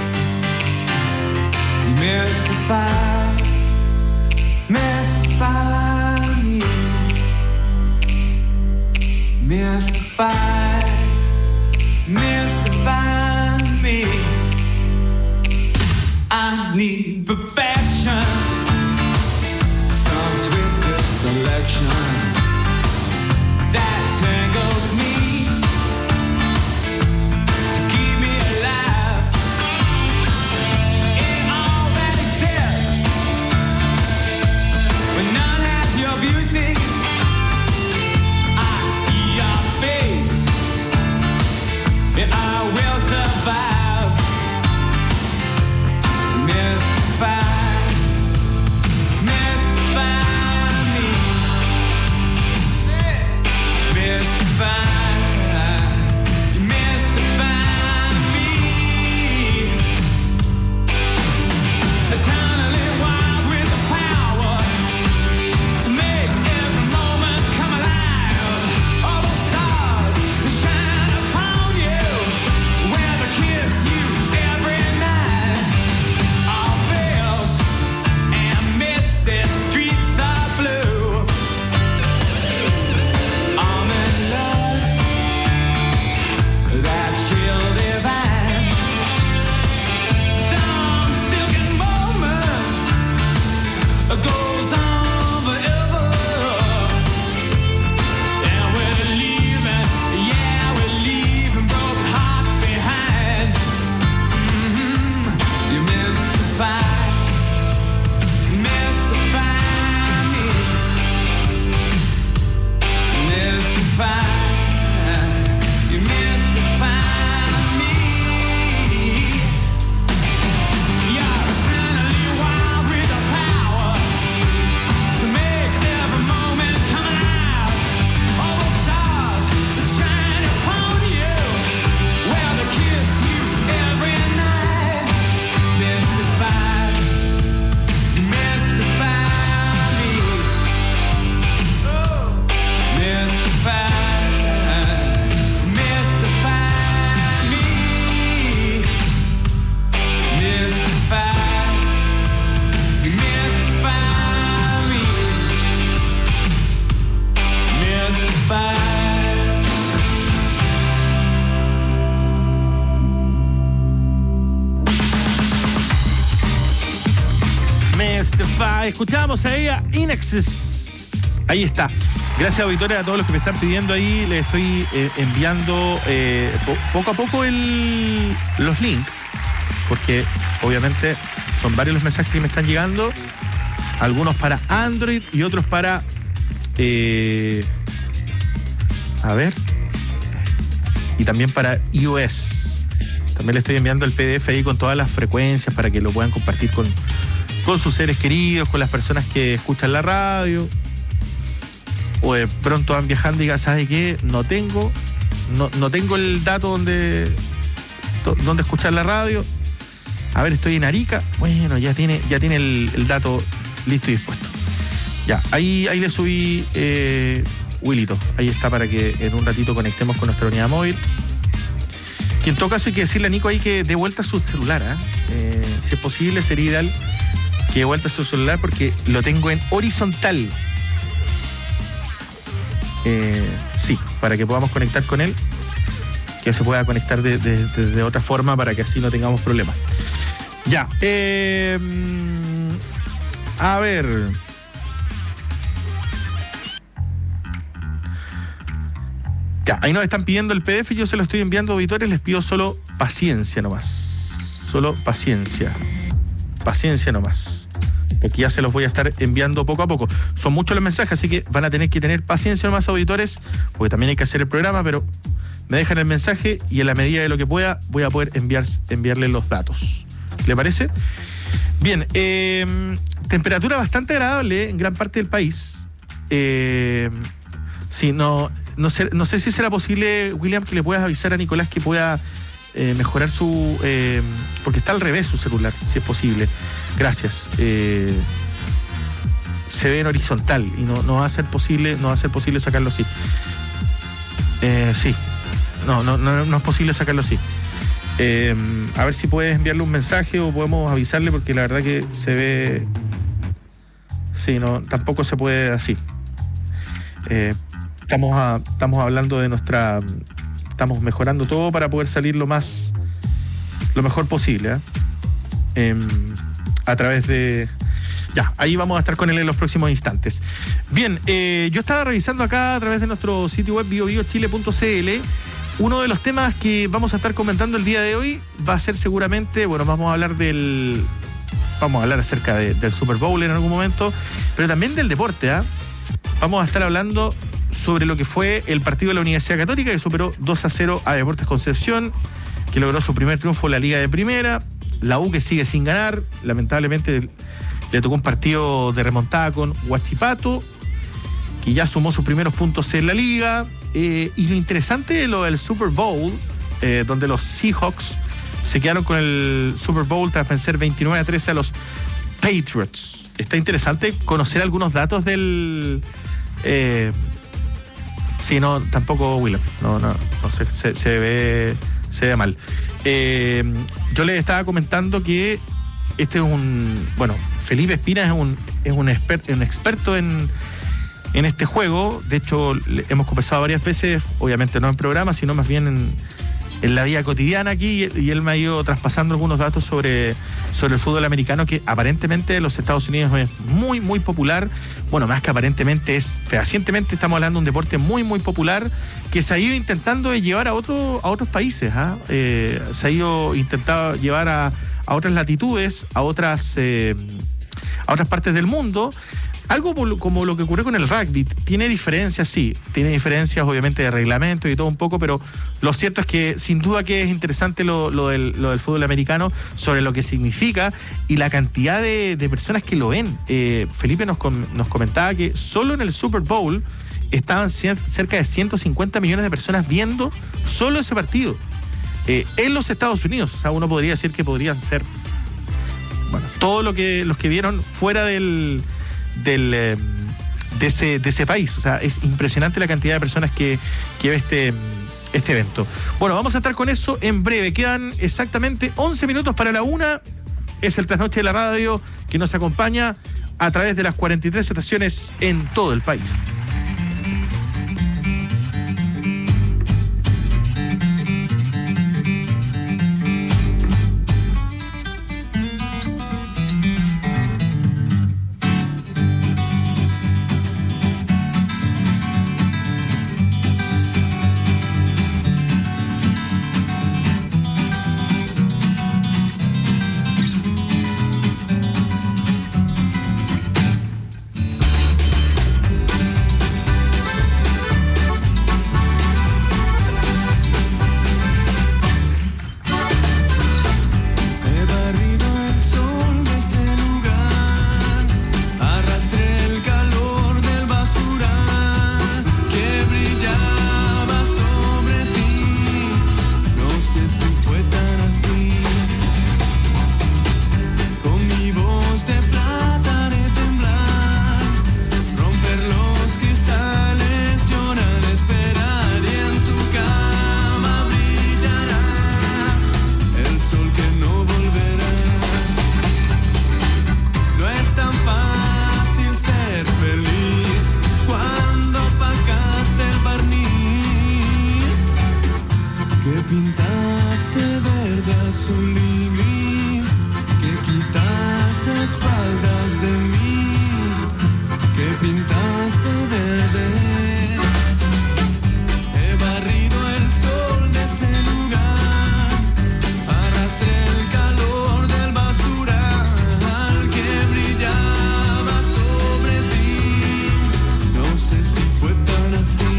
Mystify me, mystify me. I need perfection, some twisted selection that tangles me to keep me alive in all that exists. When none has your beauty, I see your face, and I will survive. Mystify me. Ya, escuchamos ahí a Inexes. Ahí está. Gracias, auditores, a todos los que me están pidiendo ahí. Les estoy enviando poco a poco los links, porque obviamente son varios los mensajes que me están llegando. Algunos para Android y otros para... a ver. Y también para iOS. También le estoy enviando el PDF ahí con todas las frecuencias para que lo puedan compartir con sus seres queridos, con las personas que escuchan la radio. O de pronto van viajando y digan, ¿sabe qué? No tengo el dato donde escuchar la radio. A ver, estoy en Arica. Bueno, ya tiene el dato listo y dispuesto. Ya, ahí le subí Willito. Ahí está para que en un ratito conectemos con nuestra unidad móvil. Que en todo caso hay que decirle a Nico ahí que dé vuelta su celular. Si es posible, sería ideal que dé vuelta su celular porque lo tengo en horizontal. Sí, para que podamos conectar con él, que se pueda conectar de otra forma para que así no tengamos problemas. Ya, a ver. Ya, ahí nos están pidiendo el PDF, yo se lo estoy enviando, auditores, les pido solo paciencia nomás. Solo paciencia. Paciencia nomás. Porque ya se los voy a estar enviando poco a poco. Son muchos los mensajes, así que van a tener que tener paciencia nomás, auditores, porque también hay que hacer el programa, pero me dejan el mensaje y en la medida de lo que pueda voy a poder enviarle los datos. ¿Le parece? Bien, temperatura bastante agradable en gran parte del país. Sí, no sé si será posible, William, que le puedas avisar a Nicolás que pueda mejorar su... porque está al revés su celular, si es posible. Gracias. Se ve en horizontal y no va a ser posible sacarlo así. Sí. No es posible sacarlo así. A ver si puedes enviarle un mensaje o podemos avisarle, porque la verdad que se ve... Sí, no, tampoco se puede así. Estamos hablando de nuestra... Estamos mejorando todo para poder salir lo mejor posible, a través de... Ya, ahí vamos a estar con él en los próximos instantes. Bien, yo estaba revisando acá a través de nuestro sitio web biobiochile.cl. Uno de los temas que vamos a estar comentando el día de hoy va a ser seguramente, bueno, vamos a hablar acerca del Super Bowl en algún momento, pero también del deporte, Vamos a estar hablando sobre lo que fue el partido de la Universidad Católica, que superó 2-0 a Deportes Concepción, que logró su primer triunfo en la Liga de Primera. La U, que sigue sin ganar, lamentablemente le tocó un partido de remontada con Huachipato, que ya sumó sus primeros puntos en la Liga. Y lo interesante de lo del Super Bowl, donde los Seahawks se quedaron con el Super Bowl tras vencer 29-13 a los Patriots. Está interesante conocer algunos datos del... sí, no, tampoco William. No sé, se ve mal. Yo les estaba comentando que este es Felipe Espina es un experto en este juego. De hecho, hemos conversado varias veces, obviamente no en programa, sino más bien en la vida cotidiana aquí, y él me ha ido traspasando algunos datos sobre el fútbol americano, que aparentemente en los Estados Unidos es muy, muy popular. Bueno, más que aparentemente, es fehacientemente, estamos hablando de un deporte muy, muy popular que se ha ido intentando llevar a otros países. Se ha ido intentando llevar a otras latitudes, a otras partes del mundo. Algo como lo que ocurrió con el rugby. Tiene diferencias, sí. Tiene diferencias, obviamente, de reglamento y todo un poco, pero lo cierto es que, sin duda, que es interesante lo del fútbol americano, sobre lo que significa y la cantidad de personas que lo ven. Felipe nos comentaba que solo en el Super Bowl estaban cerca de 150 millones de personas viendo solo ese partido. En los Estados Unidos. O sea, uno podría decir que podrían ser, todo los que vieron fuera de ese país. O sea, es impresionante la cantidad de personas que ve este evento. Bueno, vamos a estar con eso en breve. Quedan exactamente 11 minutos para la 1. Es el Trasnoche de la Radio que nos acompaña a través de las 43 estaciones en todo el país. pintaste verde. He barrido el sol de este lugar, arrastré el calor del basural que brillaba sobre ti. No sé si fue tan así.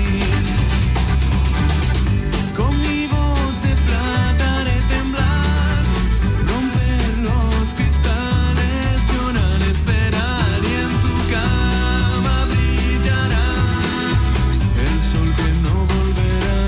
Con mi voz de plata haré temblar, romper los cristales, llorar, esperar, y en tu cama brillará el sol que no volverá.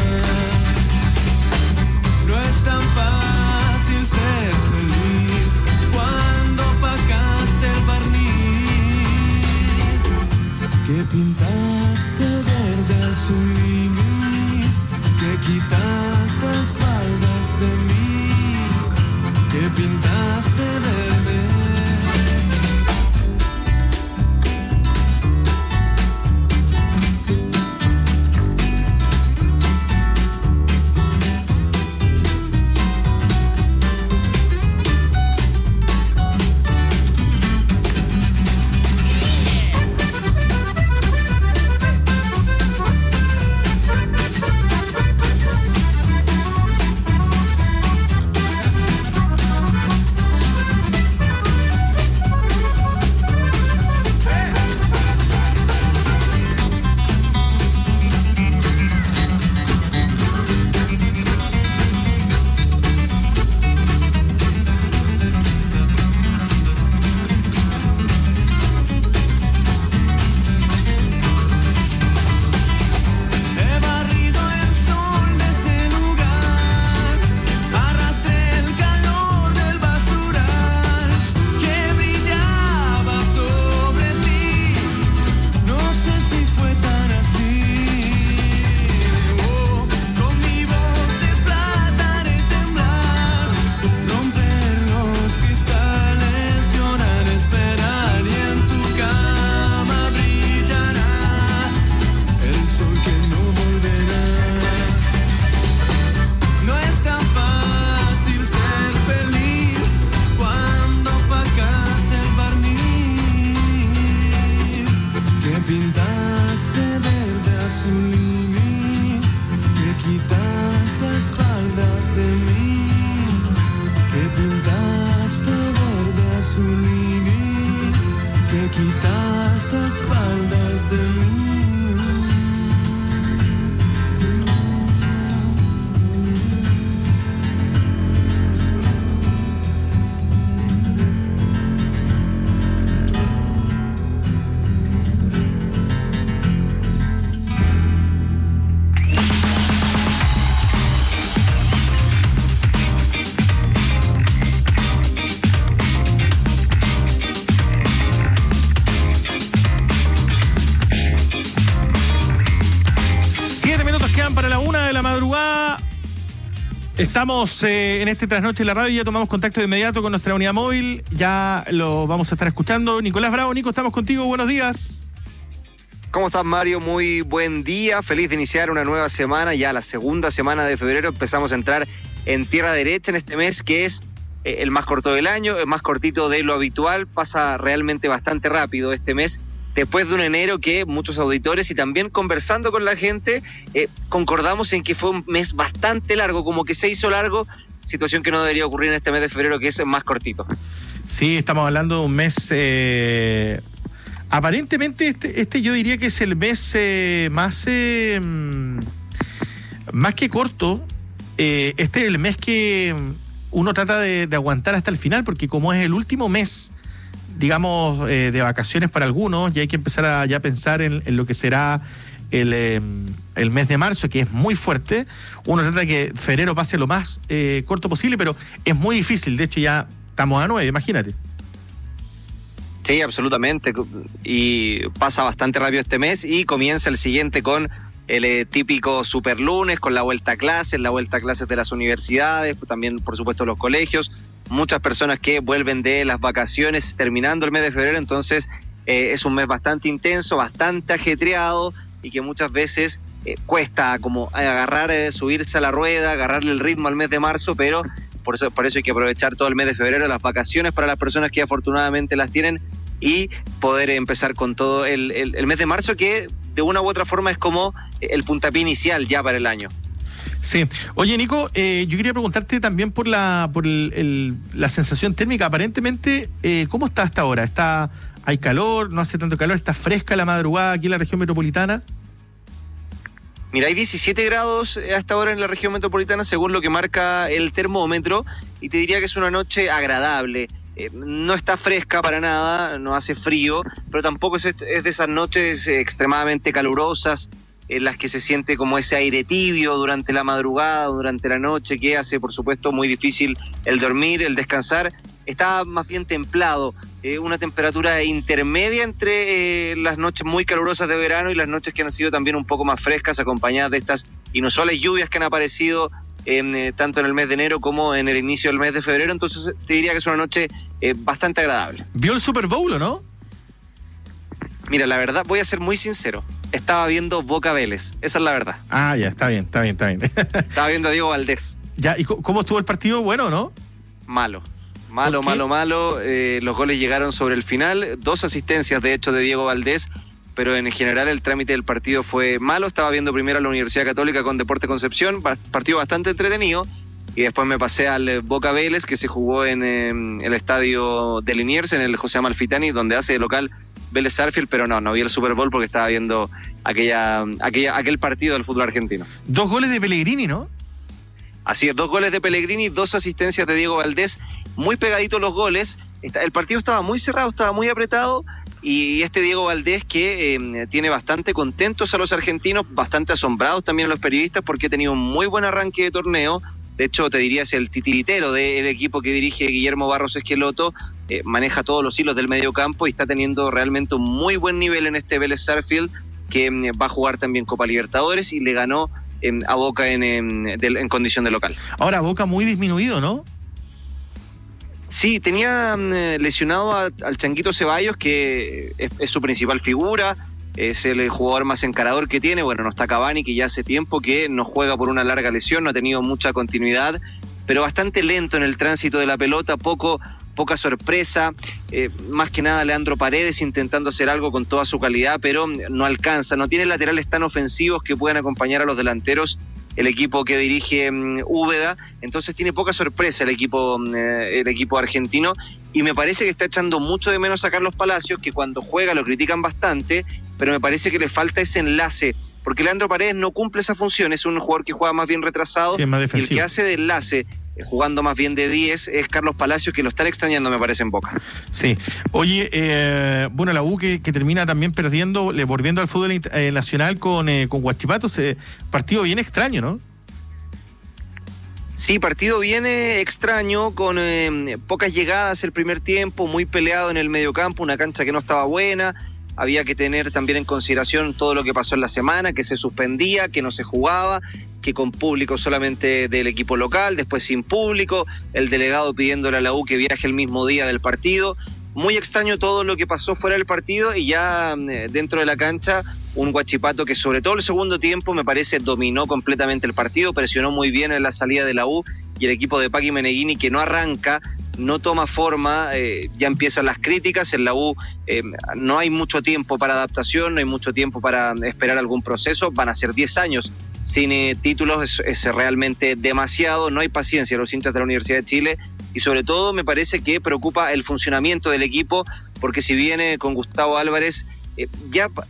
No es tan fácil ser feliz cuando pagaste el barniz que pintaste verde, azul y gris, que quitaste espaldas de mí, que pintaste verde. He barrido el sol de este lugar, arrastré el calor del basural que brillaba sobre ti. No sé si fue tan así. Con mi voz de plata haré temblar, romper los cristales, llorar, esperar, y en tu cama brillará el sol que no volverá. No es tan fácil ser feliz cuando pagaste el barniz que pintaste verde, azul y gris, que quitaste espaldas de mí, que pintaste verde, azul y gris, que quitaste espaldas de mí. Para la 1 de la madrugada. Estamos en este trasnoche en la radio. Ya tomamos contacto de inmediato con nuestra unidad móvil. Ya lo vamos a estar escuchando. Nicolás Bravo, Nico, estamos contigo. Buenos días. ¿Cómo estás, Mario? Muy buen día. Feliz de iniciar una nueva semana. Ya la segunda semana de febrero empezamos a entrar en tierra derecha en este mes que es el más corto del año, el más cortito de lo habitual. Pasa realmente bastante rápido este mes, después de un enero que muchos auditores y también conversando con la gente concordamos en que fue un mes bastante largo, como que se hizo largo, situación que no debería ocurrir en este mes de febrero, que es más cortito. Sí, estamos hablando de un mes aparentemente este yo diría que es el mes más que corto. Este es el mes que uno trata de aguantar hasta el final, porque como es el último mes, digamos, de vacaciones para algunos, y hay que empezar a ya pensar en lo que será el mes de marzo, que es muy fuerte. Uno trata de que febrero pase lo más corto posible, pero es muy difícil. De hecho, ya estamos a 9, imagínate. Sí, absolutamente. Y pasa bastante rápido este mes y comienza el siguiente con el típico superlunes, con la vuelta a clases de las universidades, también por supuesto los colegios, muchas personas que vuelven de las vacaciones terminando el mes de febrero. Entonces es un mes bastante intenso, bastante ajetreado y que muchas veces cuesta como agarrar, subirse a la rueda, agarrarle el ritmo al mes de marzo, pero por eso hay que aprovechar todo el mes de febrero, las vacaciones para las personas que afortunadamente las tienen, y poder empezar con todo el mes de marzo, que de una u otra forma es como el puntapié inicial ya para el año. Sí. Oye, Nico, yo quería preguntarte también por la sensación térmica. Aparentemente, ¿cómo está hasta ahora? ¿Hay calor? ¿No hace tanto calor? ¿Está fresca la madrugada aquí en la región metropolitana? Mira, hay 17 grados hasta ahora en la región metropolitana según lo que marca el termómetro, y te diría que es una noche agradable. No está fresca para nada, no hace frío, pero tampoco es de esas noches extremadamente calurosas en las que se siente como ese aire tibio durante la madrugada o durante la noche, que hace, por supuesto, muy difícil el dormir, el descansar. Está más bien templado, una temperatura intermedia entre las noches muy calurosas de verano y las noches que han sido también un poco más frescas, acompañadas de estas inusuales lluvias que han aparecido tanto en el mes de enero como en el inicio del mes de febrero. Entonces te diría que es una noche bastante agradable. ¿Vio el Super Bowl o no? Mira, la verdad, voy a ser muy sincero, estaba viendo Boca Vélez, esa es la verdad. Ah, ya, está bien. Estaba viendo a Diego Valdés. Ya, ¿y cómo estuvo el partido? ¿Bueno o no? Malo. Los goles llegaron sobre el final, 2 asistencias de hecho de Diego Valdés, pero en general el trámite del partido fue malo. Estaba viendo primero a la Universidad Católica con Deportes Concepción, partido bastante entretenido, y después me pasé al Boca Vélez, que se jugó en el estadio de Liniers, en el José Amalfitani, donde hace de local Vélez Sarsfield, pero no vi el Super Bowl porque estaba viendo aquel partido del fútbol argentino. 2 goles de Pellegrini, ¿no? Así es, 2 goles de Pellegrini, 2 asistencias de Diego Valdés, muy pegaditos los goles. El partido estaba muy cerrado, estaba muy apretado, y este Diego Valdés que tiene bastante contentos a los argentinos, bastante asombrados también a los periodistas, porque ha tenido un muy buen arranque de torneo. De hecho, te diría, es el titiritero del equipo que dirige Guillermo Barros Esqueloto, maneja todos los hilos del medio campo y está teniendo realmente un muy buen nivel en este Vélez Sarsfield, que va a jugar también Copa Libertadores, y le ganó a Boca en condición de local. Ahora, Boca muy disminuido, ¿no? Sí, tenía lesionado al Changuito Ceballos, que es su principal figura, es el jugador más encarador que tiene. Bueno, no está Cavani, que ya hace tiempo que no juega por una larga lesión, no ha tenido mucha continuidad, pero bastante lento en el tránsito de la pelota, poca sorpresa, más que nada Leandro Paredes intentando hacer algo con toda su calidad, pero no alcanza, no tiene laterales tan ofensivos que puedan acompañar a los delanteros, el equipo que dirige Úbeda. Entonces tiene poca sorpresa el equipo argentino, y me parece que está echando mucho de menos a Carlos Palacios, que cuando juega lo critican bastante, pero me parece que le falta ese enlace, porque Leandro Paredes no cumple esa función, es un jugador que juega más bien retrasado, sí, más y defensivo. el que hace de enlace, jugando más bien de 10, es Carlos Palacios, que lo están extrañando, me parece, en Boca. Sí. Oye, la U que termina también volviendo al fútbol nacional con Huachipato, partido bien extraño, ¿no? Sí, partido bien extraño, con pocas llegadas el primer tiempo, muy peleado en el mediocampo, una cancha que no estaba buena. Había que tener también en consideración todo lo que pasó en la semana, que se suspendía, que no se jugaba, que con público solamente del equipo local, después sin público, el delegado pidiéndole a la U que viaje el mismo día del partido. Muy extraño todo lo que pasó fuera del partido, y ya dentro de la cancha un Huachipato que sobre todo el segundo tiempo me parece dominó completamente el partido, presionó muy bien en la salida de la U, y el equipo de Paqui Meneghini, que no arranca, no toma forma, ya empiezan las críticas. En la U no hay mucho tiempo para adaptación, no hay mucho tiempo para esperar algún proceso, van a ser 10 años sin títulos, es realmente demasiado, no hay paciencia los hinchas de la Universidad de Chile, y sobre todo me parece que preocupa el funcionamiento del equipo, porque si viene con Gustavo Álvarez, ya